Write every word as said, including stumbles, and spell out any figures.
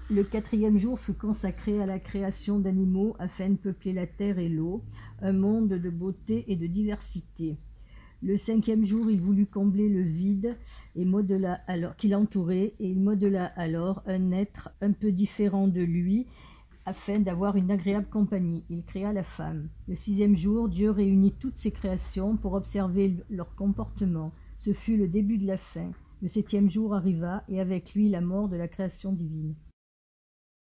Le quatrième jour fut consacré à la création d'animaux afin de peupler la terre et l'eau, un monde de beauté et de diversité. Le cinquième jour, il voulut combler le vide et modela alors qui l'entourait, et il modela alors un être un peu différent de lui, afin d'avoir une agréable compagnie. Il créa la femme. Le sixième jour, Dieu réunit toutes ses créations pour observer leur comportement. Ce fut le début de la fin. Le septième jour arriva, et avec lui la mort de la création divine.